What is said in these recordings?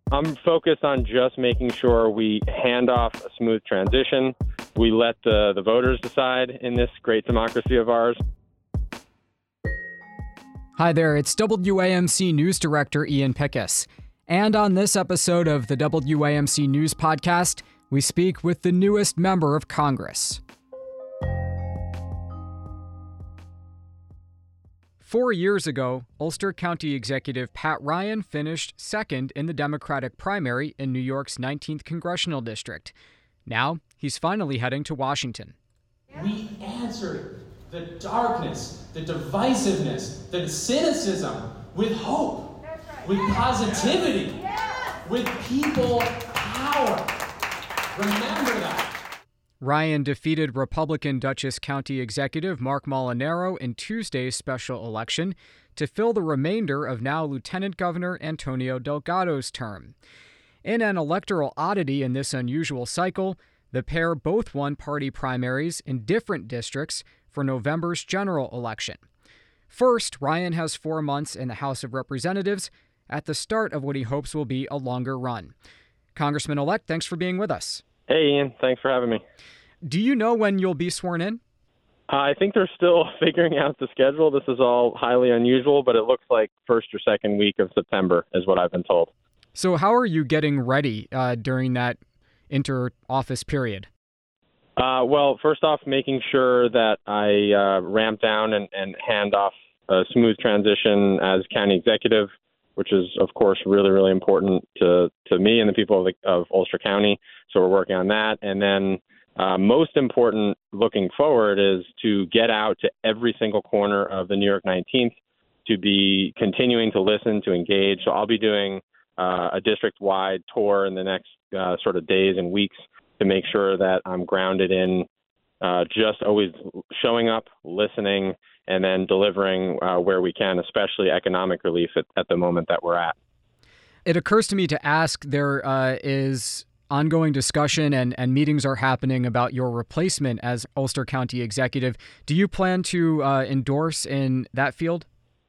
I'm focused on just making sure we hand off a smooth transition. We let the voters decide in this great democracy of ours. Hi there, it's WAMC News Director Ian Pickus. And on this episode of the WAMC News Podcast, we speak with the newest member of Congress. 4 years ago, Ulster County Executive Pat Ryan finished second in the Democratic primary in New York's 19th Congressional District. Now, he's finally heading to Washington. We answered the darkness, the divisiveness, the cynicism with hope, with positivity, with people power. Remember that. Ryan defeated Republican Dutchess County Executive Mark Molinaro in Tuesday's special election to fill the remainder of now Lieutenant Governor Antonio Delgado's term. In an electoral oddity in this unusual cycle, the pair both won party primaries in different districts for November's general election. First, Ryan has 4 months in the House of Representatives at the start of what he hopes will be a longer run. Congressman-elect, thanks for being with us. Hey, Ian. Thanks for having me. Do you know when you'll be sworn in? I think they're still figuring out the schedule. This is all highly unusual, but it looks like first or second week of September is what I've been told. So how are you getting ready during that inter-office period? Well, first off, making sure that I ramp down and hand off a smooth transition as county executive, which is, of course, really, really important to me and the people of Ulster County. So we're working on that. And then most important looking forward is to get out to every single corner of the New York 19th, to be continuing to listen, to engage. So I'll be doing a district-wide tour in the next sort of days and weeks to make sure that I'm grounded in just always showing up, listening, and then delivering where we can, especially economic relief at the moment that we're at. It occurs to me to ask, there is ongoing discussion and meetings are happening about your replacement as Ulster County Executive. Do you plan to endorse in that field?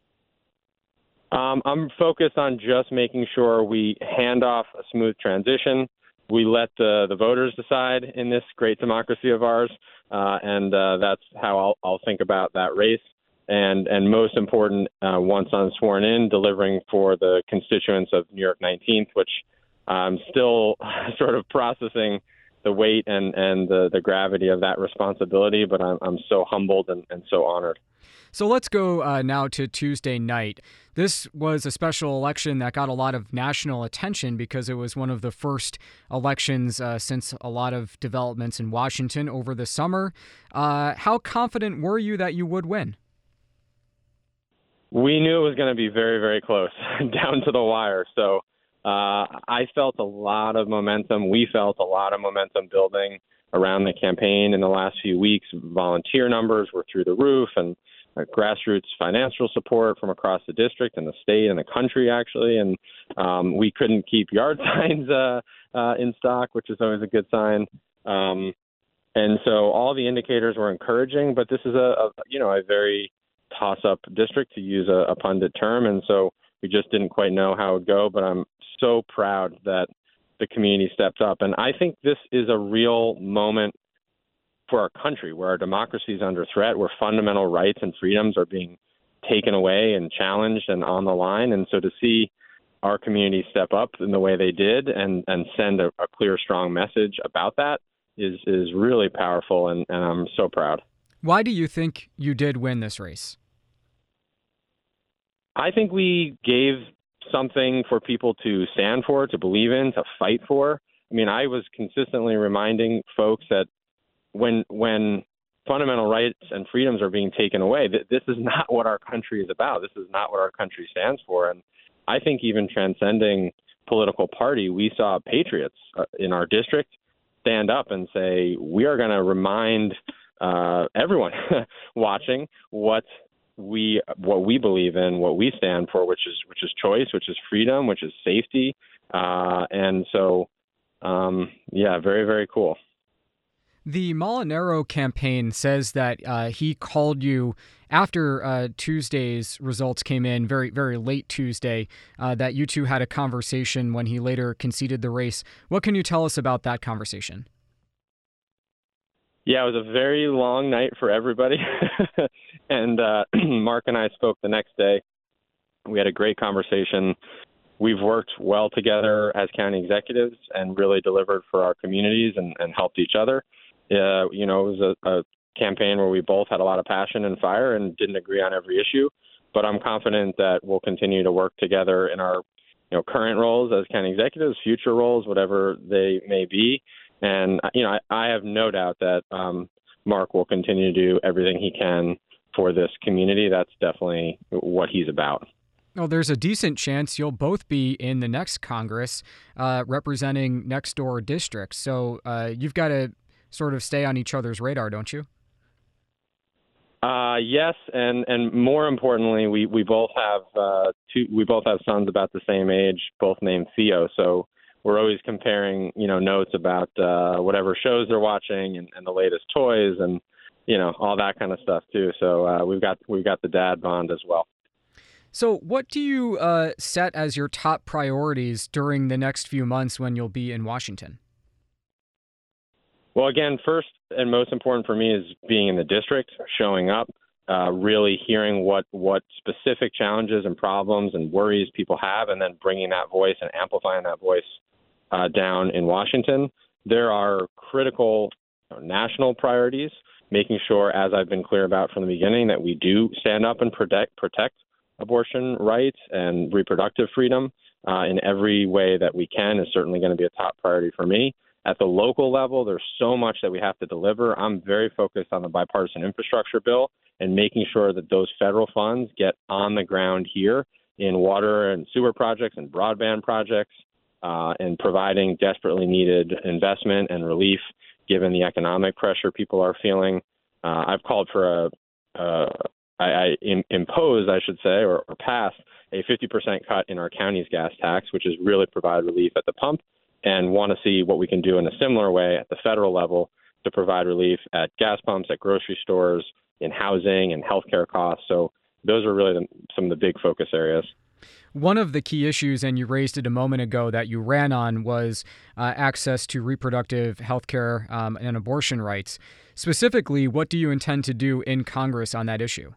I'm focused on just making sure we hand off a smooth transition. We let the voters decide in this great democracy of ours, and that's how I'll think about that race. And most important, once I'm sworn in, delivering for the constituents of New York 19th, which I'm still sort of processing the weight and the gravity of that responsibility, but I'm so humbled and so honored. So let's go now to Tuesday night. This was a special election that got a lot of national attention because it was one of the first elections since a lot of developments in Washington over the summer. How confident were you that you would win? We knew it was going to be very, very close, down to the wire. So I felt a lot of momentum. We felt a lot of momentum building around the campaign in the last few weeks. Volunteer numbers were through the roof, and grassroots financial support from across the district and the state and the country, actually. And we couldn't keep yard signs in stock, which is always a good sign. And so all the indicators were encouraging, but this is a very toss-up district, to use a pundit term. And so we just didn't quite know how it would go, but I'm so proud that the community stepped up. And I think this is a real moment for our country, where our democracy is under threat, where fundamental rights and freedoms are being taken away and challenged and on the line. And so to see our community step up in the way they did and send a clear, strong message about that is really powerful, and I'm so proud. Why do you think you did win this race? I think we gave something for people to stand for, to believe in, to fight for. I mean, I was consistently reminding folks that when fundamental rights and freedoms are being taken away, this is not what our country is about. This is not what our country stands for. And I think even transcending political party, we saw patriots in our district stand up and say, we are going to remind everyone watching what we believe in, what we stand for, which is choice, which is freedom, which is safety. And so, very, very cool. The Molinaro campaign says that he called you after Tuesday's results came in, very, very late Tuesday, that you two had a conversation when he later conceded the race. What can you tell us about that conversation? Yeah, it was a very long night for everybody. And Mark and I spoke the next day. We had a great conversation. We've worked well together as county executives and really delivered for our communities and helped each other. It was a campaign where we both had a lot of passion and fire and didn't agree on every issue. But I'm confident that we'll continue to work together in our current roles as county executives, future roles, whatever they may be. And, I have no doubt that Mark will continue to do everything he can for this community. That's definitely what he's about. Well, there's a decent chance you'll both be in the next Congress representing next door districts. So you've got to sort of stay on each other's radar, don't you? Yes, and more importantly, we both have sons about the same age, both named Theo. So we're always comparing, notes about whatever shows they're watching and the latest toys and all that kind of stuff too. So we've got the dad bond as well. So what do you set as your top priorities during the next few months when you'll be in Washington? Well, again, first and most important for me is being in the district, showing up, really hearing what specific challenges and problems and worries people have, and then bringing that voice and amplifying that voice down in Washington. There are critical national priorities, making sure, as I've been clear about from the beginning, that we do stand up and protect abortion rights and reproductive freedom in every way that we can is certainly going to be a top priority for me. At the local level, there's so much that we have to deliver. I'm very focused on the bipartisan infrastructure bill and making sure that those federal funds get on the ground here in water and sewer projects and broadband projects and providing desperately needed investment and relief given the economic pressure people are feeling. I've called for imposed, I should say, or passed a 50% cut in our county's gas tax, which is really provide relief at the pump, and want to see what we can do in a similar way at the federal level to provide relief at gas pumps, at grocery stores, in housing and healthcare costs. So those are really some of the big focus areas. One of the key issues, and you raised it a moment ago, that you ran on was access to reproductive health care and abortion rights. Specifically, what do you intend to do in Congress on that issue?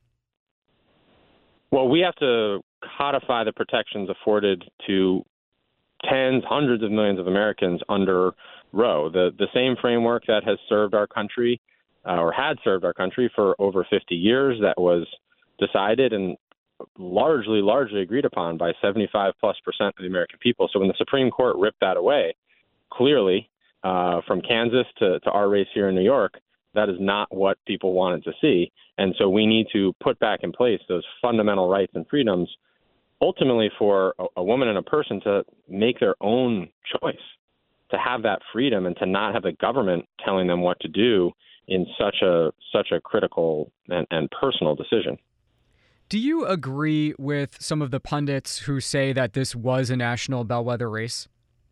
Well, we have to codify the protections afforded to tens, hundreds of millions of Americans under Roe, the same framework that has served our country or had served our country for over 50 years, that was decided and largely agreed upon by 75+% of the American people. So when the Supreme Court ripped that away, clearly from Kansas to our race here in New York, that is not what people wanted to see. And so we need to put back in place those fundamental rights and freedoms, ultimately for a woman and a person to make their own choice, to have that freedom and to not have the government telling them what to do in such a critical and personal decision. Do you agree with some of the pundits who say that this was a national bellwether race?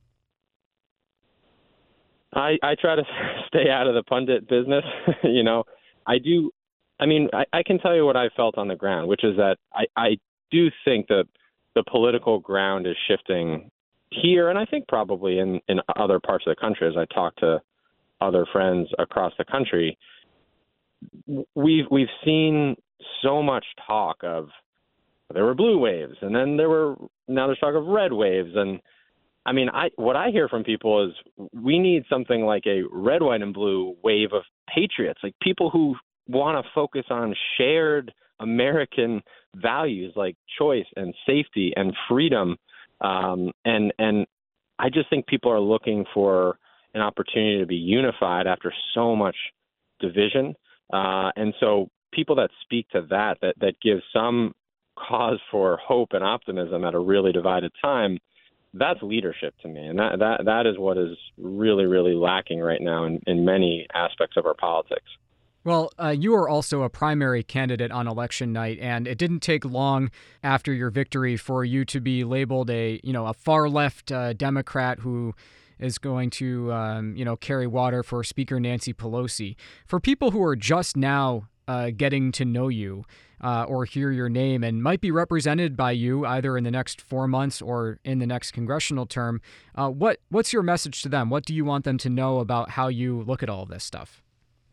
I try to stay out of the pundit business. I do. I mean, I can tell you what I felt on the ground, which is that I do think that the political ground is shifting here, and I think probably in other parts of the country. As I talk to other friends across the country, we've seen so much talk of there were blue waves, and then now there's talk of red waves, and I mean, what I hear from people is we need something like a red, white, and blue wave of patriots, like people who want to focus on shared American values like choice and safety and freedom. And I just think people are looking for an opportunity to be unified after so much division. And so people that speak to that give some cause for hope and optimism at a really divided time, that's leadership to me. And that is what is really, really lacking right now in many aspects of our politics. Well, you are also a primary candidate on election night, and it didn't take long after your victory for you to be labeled a far left Democrat who is going to, carry water for Speaker Nancy Pelosi. For people who are just now getting to know you or hear your name and might be represented by you either in the next 4 months or in the next congressional term, what's your message to them? What do you want them to know about how you look at all this stuff?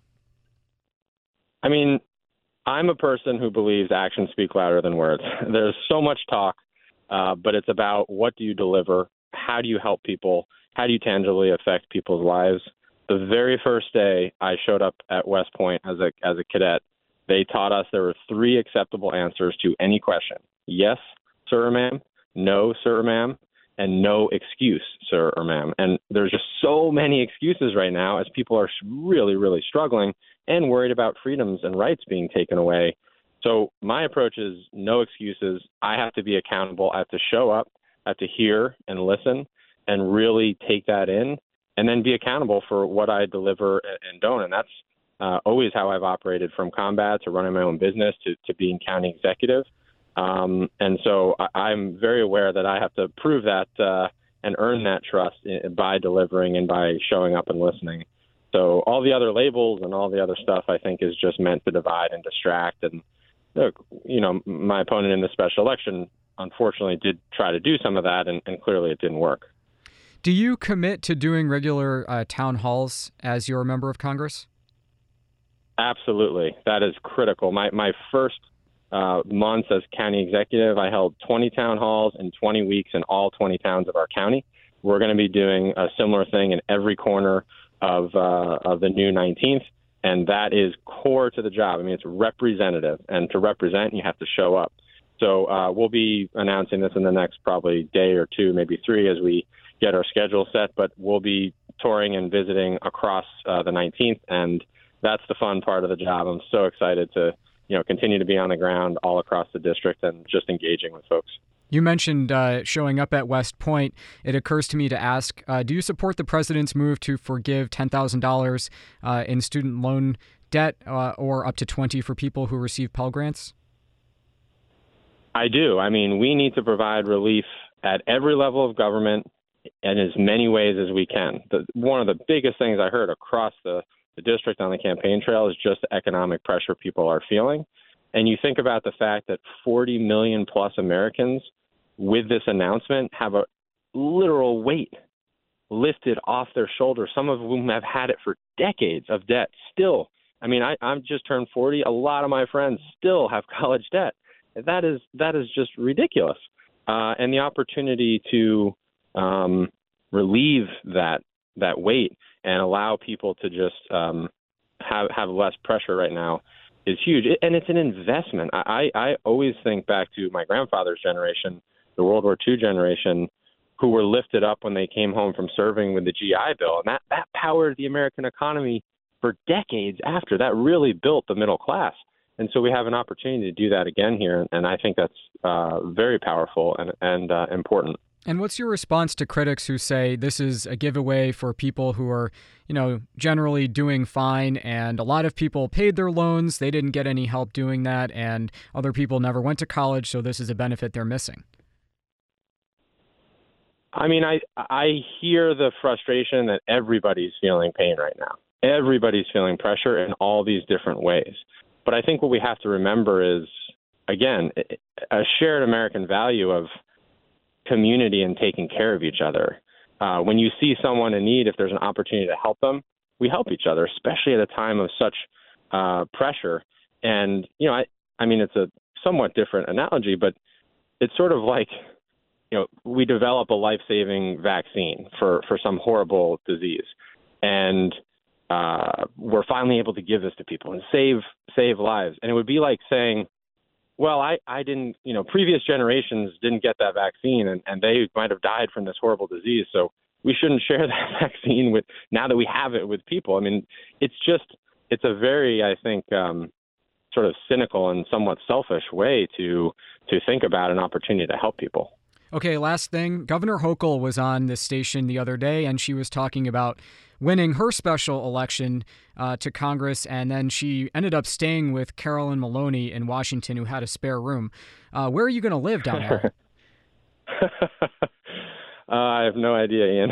I mean, I'm a person who believes actions speak louder than words. There's so much talk, but it's about what do you deliver? How do you help people? How do you tangibly affect people's lives? The very first day I showed up at West Point as a cadet, they taught us there were 3 acceptable answers to any question. Yes, sir or ma'am. No, sir or ma'am. And no excuse, sir or ma'am. And there's just so many excuses right now as people are really, really struggling and worried about freedoms and rights being taken away. So my approach is no excuses. I have to be accountable. I have to show up. I have to hear and listen and really take that in and then be accountable for what I deliver and don't. And that's always how I've operated, from combat to running my own business to being county executive. And so I'm very aware that I have to prove that and earn that trust by delivering and by showing up and listening. So all the other labels and all the other stuff, I think, is just meant to divide and distract. And look, my opponent in the special election, unfortunately, did try to do some of that, and clearly it didn't work. Do you commit to doing regular town halls as you're a member of Congress? Absolutely. That is critical. My first months as county executive, I held 20 town halls in 20 weeks in all 20 towns of our county. We're going to be doing a similar thing in every corner of the new 19th, and that is core to the job. I mean, it's representative, and to represent, you have to show up. So we'll be announcing this in the next probably day or 2, maybe 3, as we get our schedule set, but we'll be touring and visiting across the 19th, and that's the fun part of the job. I'm so excited to continue to be on the ground all across the district and just engaging with folks. You mentioned showing up at West Point. It occurs to me to ask, do you support the president's move to forgive $10,000 in student loan debt or up to $20,000 for people who receive Pell Grants? I do. I mean, we need to provide relief at every level of government in as many ways as we can. One of the biggest things I heard across the district on the campaign trail is just the economic pressure people are feeling. And you think about the fact that 40 million plus Americans with this announcement have a literal weight lifted off their shoulders, some of whom have had it for decades of debt still. I mean, I'm just turned 40. A lot of my friends still have college debt. That is just ridiculous. And the opportunity to relieve that weight and allow people to just have less pressure right now is huge. And it's an investment. I always think back to my grandfather's generation, the World War II generation, who were lifted up when they came home from serving with the GI Bill. And that powered the American economy for decades after. That really built the middle class. And so we have an opportunity to do that again here. And I think that's very powerful and important. And what's your response to critics who say this is a giveaway for people who are, generally doing fine, and a lot of people paid their loans, they didn't get any help doing that, and other people never went to college, so this is a benefit they're missing? I mean, I hear the frustration that everybody's feeling pain right now. Everybody's feeling pressure in all these different ways. But I think what we have to remember is, again, a shared American value of community and taking care of each other. When you see someone in need, if there's an opportunity to help them, we help each other, especially at a time of such pressure. And, I mean, it's a somewhat different analogy, but it's sort of like, we develop a life-saving vaccine for some horrible disease. And we're finally able to give this to people and save lives. And it would be like saying, well, I didn't, previous generations didn't get that vaccine and they might have died from this horrible disease. So we shouldn't share that vaccine now that we have it with people. I mean, it's a very, I think, sort of cynical and somewhat selfish way to think about an opportunity to help people. Okay, last thing. Governor Hochul was on this station the other day, and she was talking about winning her special election to Congress, and then she ended up staying with Carolyn Maloney in Washington, who had a spare room. Where are you going to live down there? I have no idea, Ian.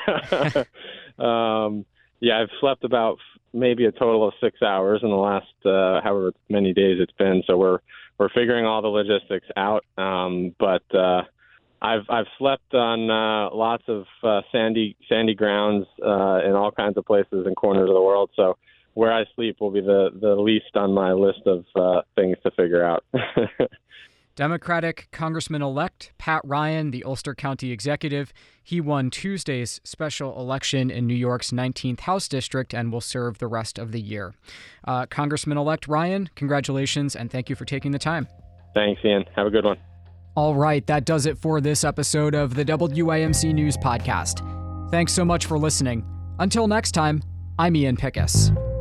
I've slept about maybe a total of 6 hours in the last however many days it's been. So we're figuring all the logistics out. But I've slept on lots of sandy grounds in all kinds of places and corners of the world. So where I sleep will be the least on my list of things to figure out. Democratic Congressman-elect Pat Ryan, the Ulster County executive, he won Tuesday's special election in New York's 19th House District and will serve the rest of the year. Congressman-elect Ryan, congratulations, and thank you for taking the time. Thanks, Ian. Have a good one. All right, that does it for this episode of the WIMC News Podcast. Thanks so much for listening. Until next time, I'm Ian Pickus.